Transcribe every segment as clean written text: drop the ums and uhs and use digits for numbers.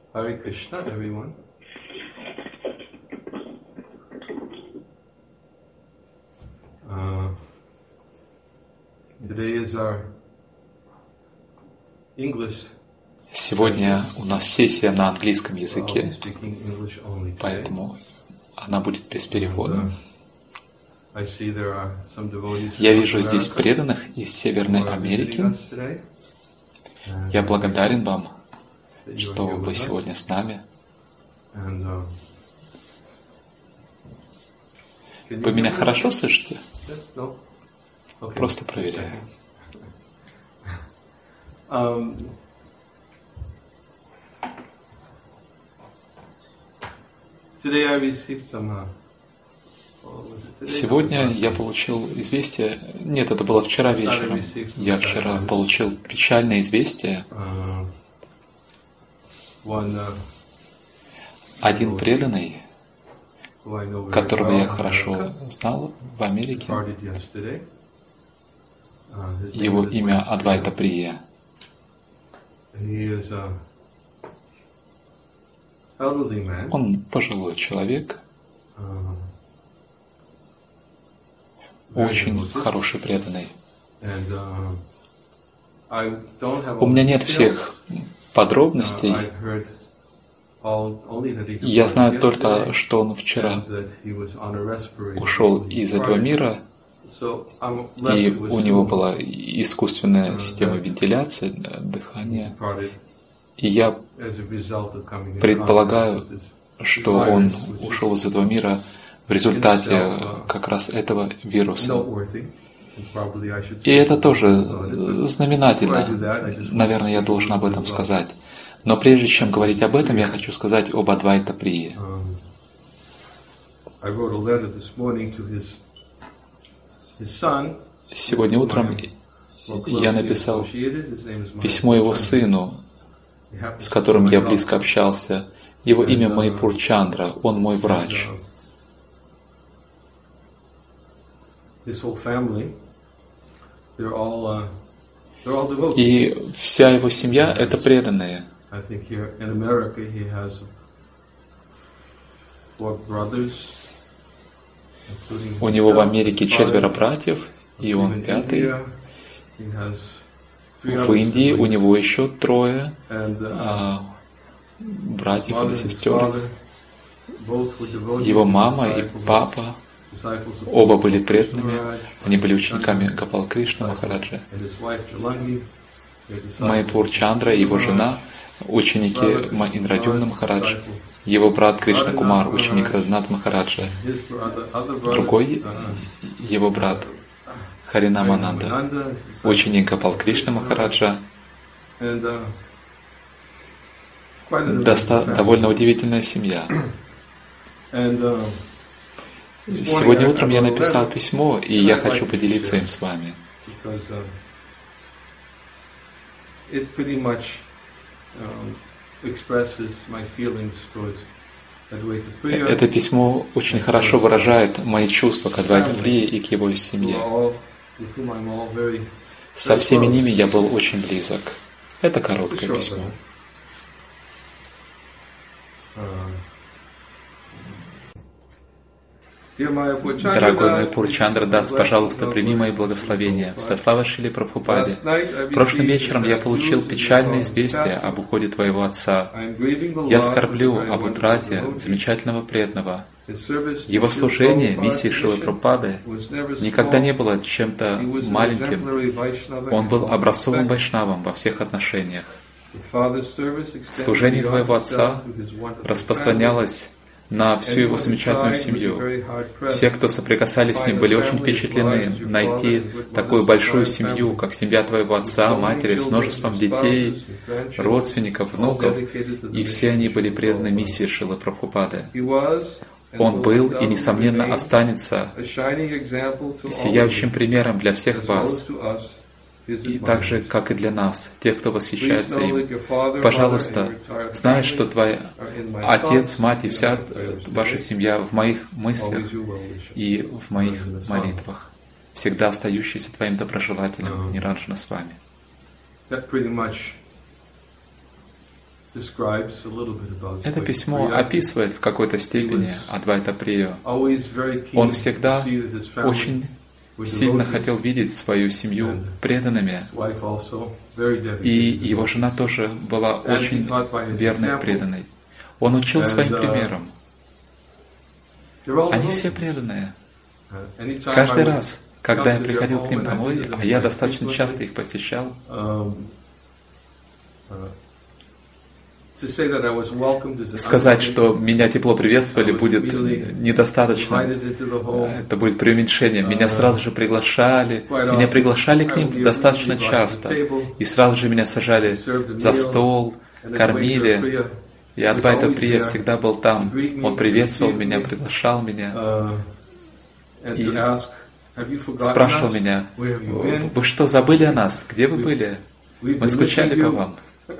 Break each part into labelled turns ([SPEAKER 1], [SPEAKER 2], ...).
[SPEAKER 1] Hare Krishna, everyone. Today is our English.
[SPEAKER 2] Сегодня у нас сессия на английском языке, поэтому она будет без перевода. Я вижу здесь преданных из Северной Америки. Я благодарен вам, что вы сегодня с нами. Вы меня хорошо слышите? Просто проверяю. Сегодня я получил известие, нет, это было вчера вечером, я вчера получил печальное известие. Один преданный, которого я хорошо знал в Америке, его имя Адвайта Прия. Он пожилой человек, очень хороший преданный. У меня нет всех подробностей. Я знаю только, что он вчера ушел из этого мира, и у него была искусственная система вентиляции, дыхания. И я предполагаю, что он ушел из этого мира в результате как раз этого вируса. И это тоже знаменательно. Наверное, я должен об этом сказать. Но прежде чем говорить об этом, я хочу сказать об Адвайта Прие. Сегодня утром я написал письмо его сыну, с которым я близко общался. Его имя Майпур Чандра, он мой врач. И вся его семья — это преданные. У него в Америке 4 братьев, и он 5-й. В Индии у него еще 3 братьев или сестер. Его мама и папа оба были преданными, они были учениками Гопал Кришна Махараджа. Майпур Чандра и его жена — ученики Индрадюмна Махараджа. Его брат Кришна Кумар — ученик Радханат Махараджа. Другой его брат Харинам Ананда, ученик Гопал Кришна Махараджа. Довольно удивительная семья. Сегодня утром я написал письмо, и я хочу поделиться им с вами. Это письмо очень хорошо выражает мои чувства к Адвайте Прие и к его семье. Со всеми ними я был очень близок. Это короткое письмо. Дорогой Майпур Чандра Дас, пожалуйста, прими мои благословения. Вся слава Шриле Прабхупаде. Прошлым вечером я получил печальное известие об уходе твоего отца. Я скорблю об утрате замечательного преданного. Его служение, миссии Шрилы Прабхупады, никогда не было чем-то маленьким. Он был образцовым вайшнавом во всех отношениях. Служение твоего отца распространялось на всю его замечательную семью. Все, кто соприкасались с ним, были очень впечатлены найти такую большую семью, как семья твоего отца, матери, с множеством детей, родственников, внуков, и все они были преданы миссии Шрилы Прабхупады. Он был и, несомненно, останется сияющим примером для всех вас, и так же, как и для нас, тех, кто восхищается им. Пожалуйста, знай, что твой отец, мать и вся ваша семья в моих мыслях и в моих молитвах, всегда остающийся твоим доброжелателем Ниранджана с вами. Это письмо описывает в какой-то степени Адвайта Прию. Он всегда очень сильно хотел видеть свою семью преданными, и его жена тоже была очень верной и преданной. Он учил своим примером. Они все преданные. Каждый раз, когда я приходил к ним домой, а я достаточно часто их посещал, сказать, что меня тепло приветствовали, будет недостаточно. Это будет преуменьшение. Меня сразу же приглашали. Меня приглашали к ним достаточно часто. И сразу же меня сажали за стол, кормили. И Адвайта Прия всегда был там. Он приветствовал меня, приглашал меня. И спрашивал меня: «Вы что, забыли о нас? Где вы были? Мы скучали по вам».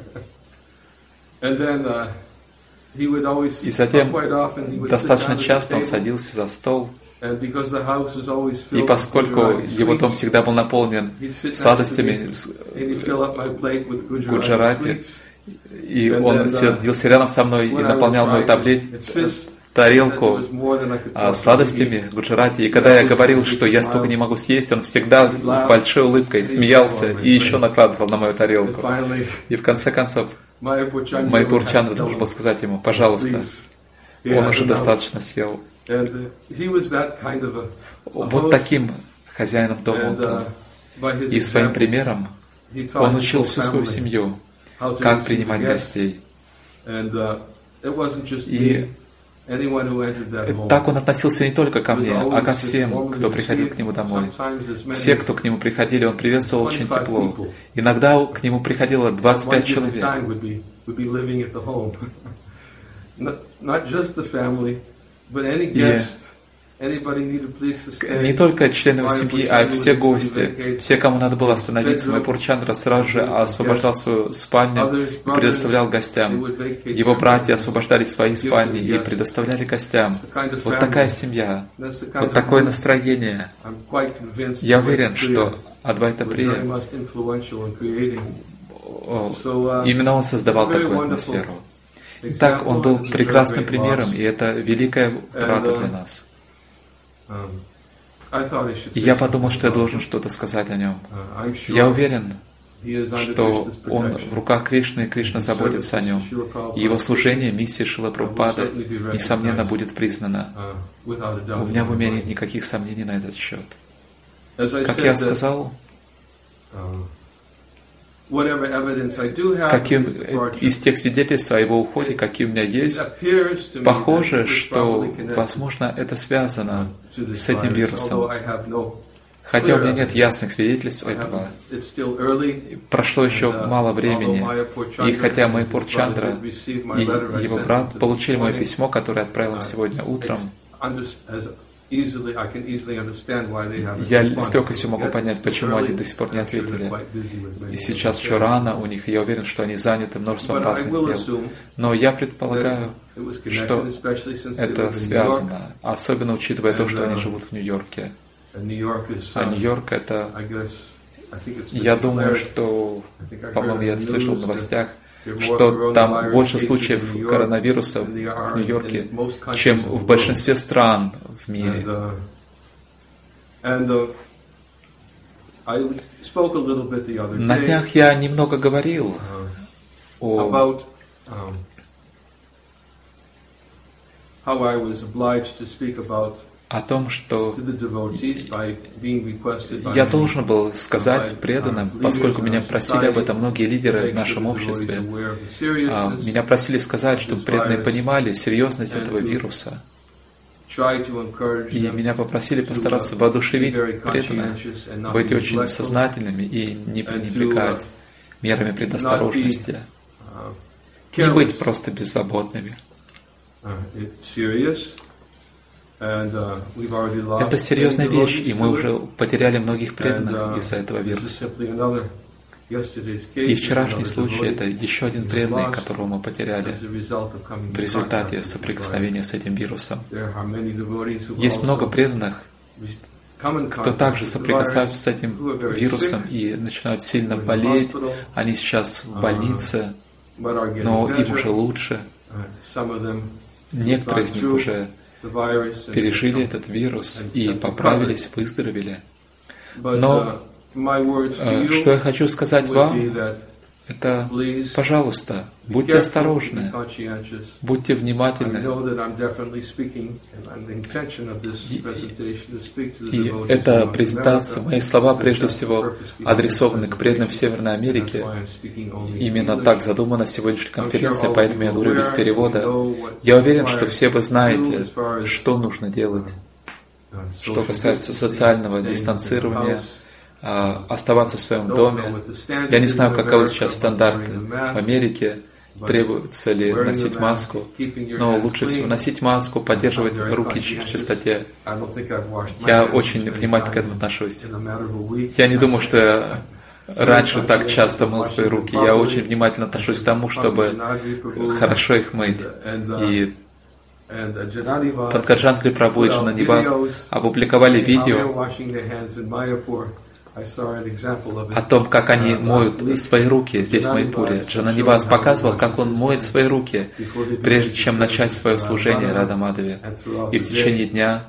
[SPEAKER 2] И затем достаточно часто он садился за стол, и поскольку его дом всегда был наполнен сладостями гуджарати, и он садился рядом со мной и наполнял мою тарелку сладостями гуджарати. И когда я говорил, что я столько не могу съесть, он всегда с большой улыбкой смеялся и еще накладывал на мою тарелку. И в конце концов Майяпур Чандра должен был сказать ему: «Пожалуйста, он уже достаточно съел». Вот таким хозяином дома он был. И своим примером он учил всю свою семью, как принимать гостей. И так он относился не только ко мне, а ко всем, кто приходил к нему домой. Все, кто к нему приходили, он приветствовал очень тепло. Иногда к нему приходило 25 человек. И не только члены его семьи, а и все гости, все, кому надо было остановиться, Майяпур Чандра сразу же освобождал свою спальню и предоставлял гостям. Его братья освобождали свои спальни и предоставляли гостям. Вот такая семья, вот такое настроение. Я уверен, что Адвайта Прия, именно он создавал такую атмосферу. Итак, он был прекрасным примером, и это великая утрата для нас. И я подумал, что я должен что-то сказать о нем. Я уверен, что он в руках Кришны, и Кришна заботится о нем. И его служение, миссия Шрилы Прабхупады, несомненно, будет признана. У меня в уме нет никаких сомнений на этот счет. Как я сказал, каким из тех свидетельств о его уходе, какие у меня есть, похоже, что, возможно, это связано с этим вирусом. Хотя у меня нет ясных свидетельств этого. Прошло еще мало времени, и хотя Майяпур Чандра и его брат получили мое письмо, которое я отправил им сегодня утром, я с легкостью могу понять, почему они до сих пор не ответили. И сейчас еще рано у них, и я уверен, что они заняты множеством разных дел. Но я предполагаю, что это связано, особенно учитывая то, что они живут в Нью-Йорке. А Нью-Йорк — это... Я думаю, что, по-моему, я это слышал в новостях, что там больше случаев коронавируса в Нью-Йорке, чем в большинстве стран в мире. На днях я немного говорил о том, что я должен был сказать преданным, поскольку меня просили об этом многие лидеры в нашем обществе. Меня просили сказать, чтобы преданные понимали серьезность этого вируса. И меня попросили постараться воодушевить преданных, быть очень сознательными и не пренебрегать мерами предосторожности, не быть просто беззаботными. Это серьезная вещь, и мы уже потеряли многих преданных из-за этого вируса. И вчерашний случай — это еще один преданный, которого мы потеряли в результате соприкосновения с этим вирусом. Есть много преданных, кто также соприкасаются с этим вирусом и начинают сильно болеть. Они сейчас в больнице. но им уже лучше. Некоторые из них уже пережили этот вирус и поправились, выздоровели. Но что я хочу сказать вам, это, пожалуйста, будьте осторожны, будьте внимательны. И эта презентация, мои слова прежде всего адресованы к преданным в Северной Америке. Именно так задумана сегодняшняя конференция, поэтому я говорю без перевода. Я уверен, что все вы знаете, что нужно делать, что касается социального дистанцирования, оставаться в своем доме. Я не знаю, каковы сейчас стандарты в Америке, требуется ли носить маску, но лучше всего носить маску, поддерживать руки в чистоте. Я очень внимательно к этому отношусь. Я не думаю, что я раньше так часто мыл свои руки. Я очень внимательно отношусь к тому, чтобы хорошо их мыть. И Панкаджан Прабху и Джананивас опубликовали видео о том, как они моют свои руки здесь, в Майпуре. Джананивас показывал, как он моет свои руки, прежде чем начать свое служение Рада-Мадхаве. И в течение дня.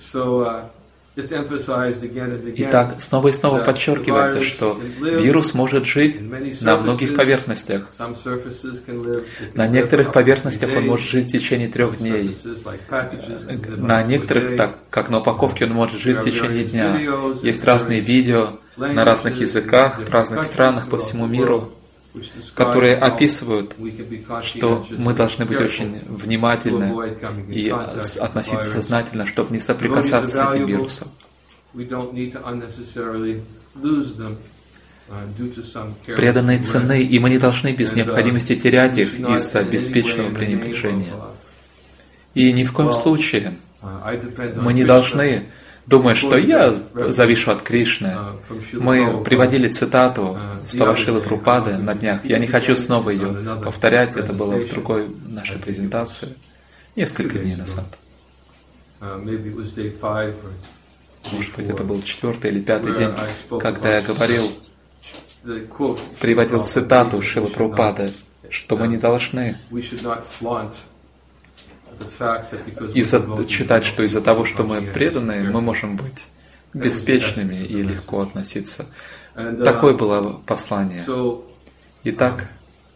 [SPEAKER 2] Итак, снова и снова подчеркивается, что вирус может жить на многих поверхностях. На некоторых поверхностях он может жить в течение 3 дней. На некоторых, так как на упаковке, он может жить в течение дня. Есть разные видео на разных языках, в разных странах по всему миру, которые описывают, что мы должны быть очень внимательны и относиться сознательно, чтобы не соприкасаться с этим вирусом. Преданные ценны, и мы не должны без необходимости терять их из-за беспечного пренебрежения. И ни в коем случае мы не должны думать, что я завишу от Кришны. Мы приводили цитату слова Шрилы Прабхупады на днях. Я не хочу снова ее повторять, это было в другой нашей презентации, несколько дней назад. Может быть, это был 4-й или 5-й день, когда я приводил цитату Шрилы Прабхупады, что мы не должны считать, что из-за того, что мы преданные, мы можем быть беспечными и легко относиться. Такое было послание. Итак,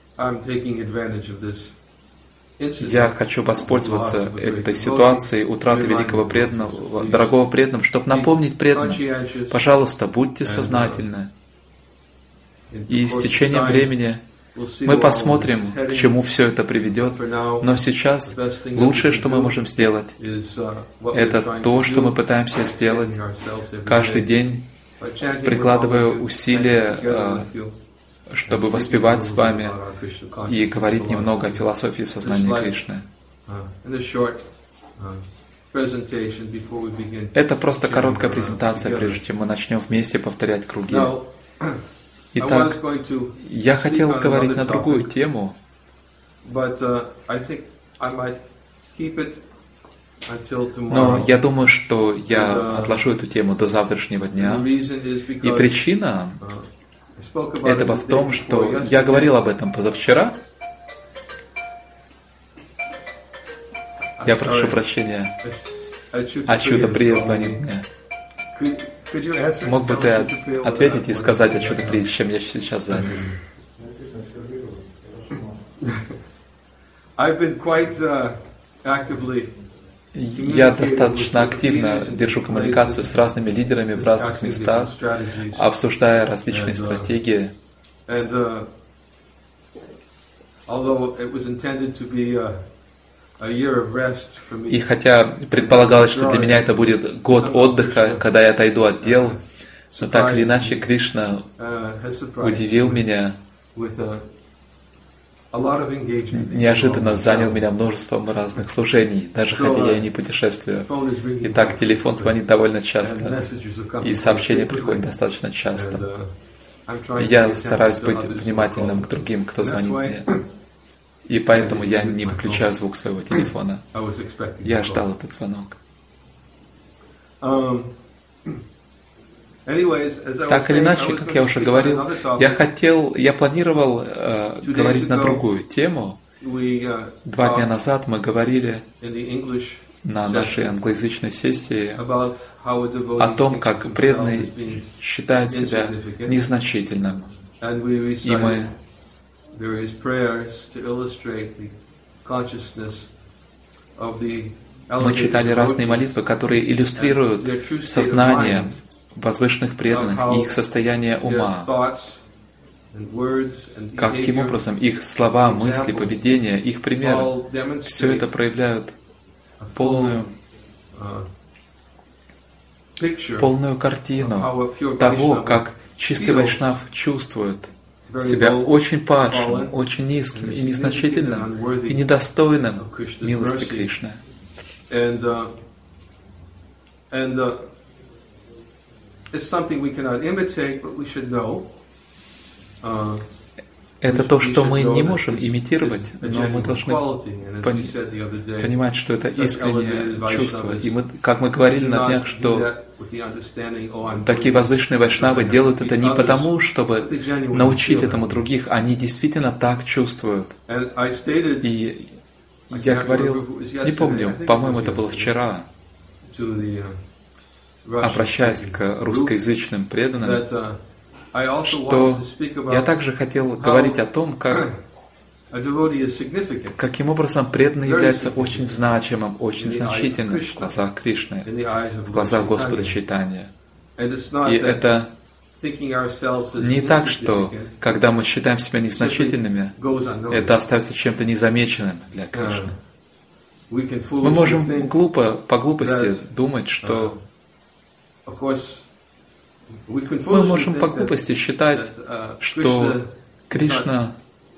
[SPEAKER 2] я хочу воспользоваться этой ситуацией утраты великого преданного, дорогого преданного, чтобы напомнить преданным, пожалуйста, будьте сознательны. И с течением времени мы посмотрим, к чему все это приведет, но сейчас лучшее, что мы можем сделать, это то, что мы пытаемся сделать каждый день, прикладывая усилия, чтобы воспевать с вами и говорить немного о философии сознания Кришны. Это просто короткая презентация, прежде чем мы начнем вместе повторять круги. Итак, я хотел говорить на другую тему, но я думаю, что я отложу эту тему до завтрашнего дня. И причина этого в том, что я говорил об этом позавчера. Я прошу прощения. Ачюта Прия звонит мне. Мог бы ты ответить и сказать Ачюта Прия, чем я сейчас занят? Я достаточно активно держу коммуникацию с разными лидерами в разных местах, обсуждая различные стратегии. И хотя предполагалось, что для меня это будет год отдыха, когда я отойду от дел, но так или иначе Кришна удивил меня, неожиданно занял меня множеством разных служений, даже хотя я и не путешествую. И так телефон звонит довольно часто, и сообщения приходят достаточно часто. Я стараюсь быть внимательным к другим, кто звонит мне. И поэтому я не выключаю звук своего телефона. Я ждал этот звонок. Так или иначе, как я уже говорил, я планировал говорить на другую тему. 2 дня назад мы говорили на нашей англоязычной сессии о том, как преданный считает себя незначительным. И мы читали разные молитвы, которые иллюстрируют сознание возвышенных преданных и их состояние ума. Каким образом их слова, мысли, поведение, их примеры, все это проявляют полную картину того, как чистый вайшнав чувствует себя очень падшим, очень низким и незначительным, и недостойным милости Кришны. Это то, что мы не можем имитировать, но мы должны понимать, что это искреннее чувство. И как мы говорили на днях, что такие возвышенные вайшнавы делают это не потому, чтобы научить этому других, они действительно так чувствуют. И я говорил, не помню, по-моему, это было вчера, обращаясь к русскоязычным преданным, что я также хотел говорить о том, каким образом преданный является очень значимым, очень значительным в глазах Кришны, в глазах Господа Чайтанья. И это не так, что когда мы считаем себя незначительными, это остается чем-то незамеченным для Кришны. Мы можем по глупости думать, что мы можем по глупости считать, что Кришна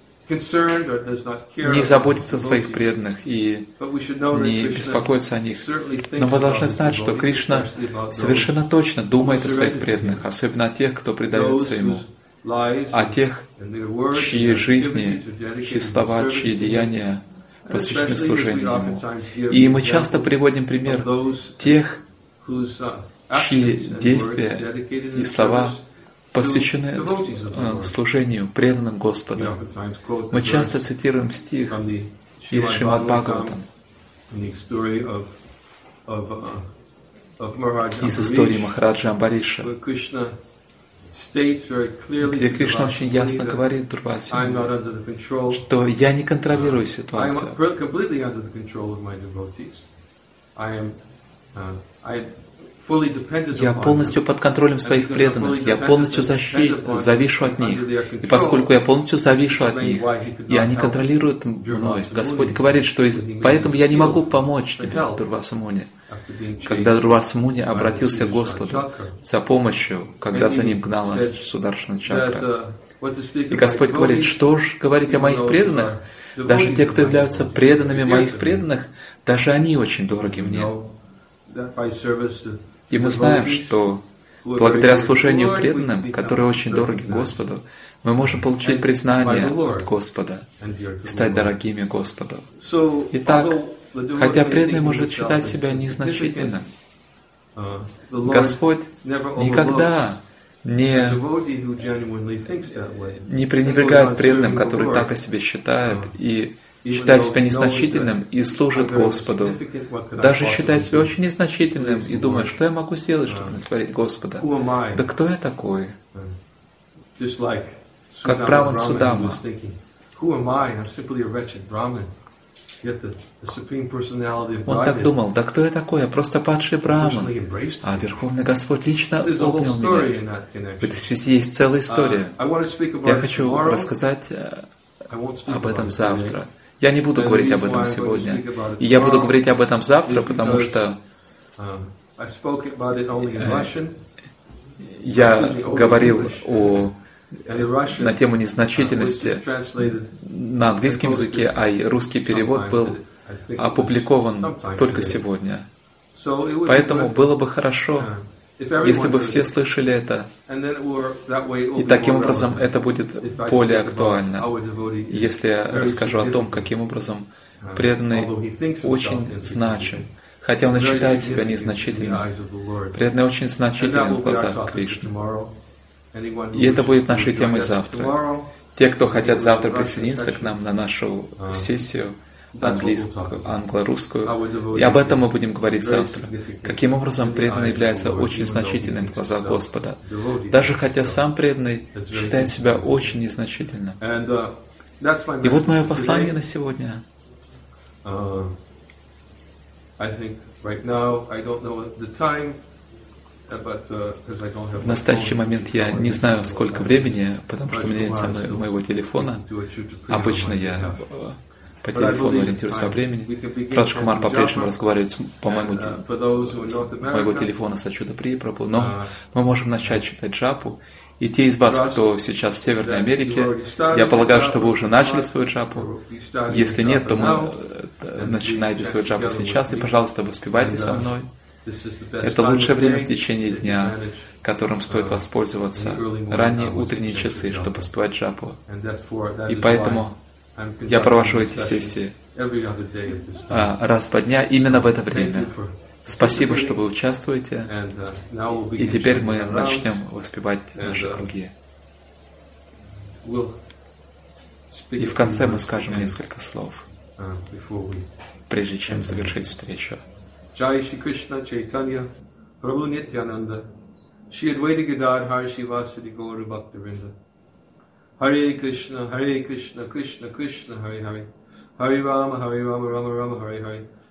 [SPEAKER 2] не заботится о своих преданных и не беспокоится о них. Но мы должны знать, что Кришна совершенно точно думает о своих преданных, особенно о тех, кто предается Ему, о тех, чьи жизни, чьи слова, чьи деяния посвящены служению Ему. И мы часто приводим пример тех, чьи действия и слова посвящены служению преданным Господу. Мы часто цитируем стих из Шримад Бхагаватам, из истории Махараджи Амбариша, где Кришна очень ясно говорит Дурвасе, что я не контролирую ситуацию. Я полностью под контролем своих преданных, я полностью завишу от них. И поскольку я полностью завишу от них, и они контролируют мной, Господь говорит, что поэтому я не могу помочь тебе, Дурваса Муни. Когда Дурваса Муни обратился к Господу за помощью, когда за ним гналась Сударшана Чакра, и Господь говорит, что ж говорить о моих преданных, даже те, кто являются преданными моих преданных, даже они очень дороги мне. И мы знаем, что благодаря служению преданным, которые очень дороги Господу, мы можем получить признание от Господа и стать дорогими Господу. Итак, хотя преданный может считать себя незначительным, Господь никогда не пренебрегает преданным, который так о себе считает и считает себя незначительным и служит Господу. Даже считает себя очень незначительным и думает, что я могу сделать, чтобы удовлетворить Господа. Да кто я такой? Как Браман Судама. Он так думал, да кто я такой? Я просто падший Браман. А Верховный Господь лично обнял меня. В этой связи есть целая история. Я хочу рассказать об этом завтра. Я не буду говорить об этом сегодня. И я буду говорить об этом завтра, потому что я говорил на тему незначительности на английском языке, а и русский перевод был опубликован только сегодня. Поэтому было бы хорошо, если бы все слышали это, и таким образом это будет более актуально, если я расскажу о том, каким образом преданный очень значим, хотя он и считает себя незначительным. Преданный очень значителен в глазах Кришны. И это будет нашей темой завтра. Те, кто хотят завтра присоединиться к нам на нашу сессию англо-русскую, и об этом мы будем говорить завтра. Каким образом преданный является очень значительным в глазах Господа, даже хотя сам преданный считает себя очень незначительным. И вот мое послание на сегодня. В настоящий момент я не знаю, сколько времени, потому что у меня нет моего телефона. Обычно я по телефону ориентируюсь во времени. Радж Кумар по-прежнему разговаривает по моему моего телефона с Ачюта Прия Прабху, но мы можем начать читать джапу. И те из вас, кто сейчас в Северной Америке, я полагаю, что вы уже начали свою джапу. Если нет, то начинайте свою джапу сейчас, и, пожалуйста, воспевайте со мной. Это лучшее время в течение дня, которым стоит воспользоваться, ранние утренние часы, чтобы воспевать джапу. И поэтому я провожу эти сессии раз в 2 дня именно в это время. Спасибо, что вы участвуете. И теперь мы начнем воспевать наши круги. И в конце мы скажем несколько слов, прежде чем завершить встречу.
[SPEAKER 1] Jai Shri Krishna Chaitanya Prabhu Nityananda Shri Advaita Gadadhar Shivasadi Gaura Bhaktivinoda Hare Krishna Krishna Krishna Hare Hare Hare Rama Rama Rama Hare Hare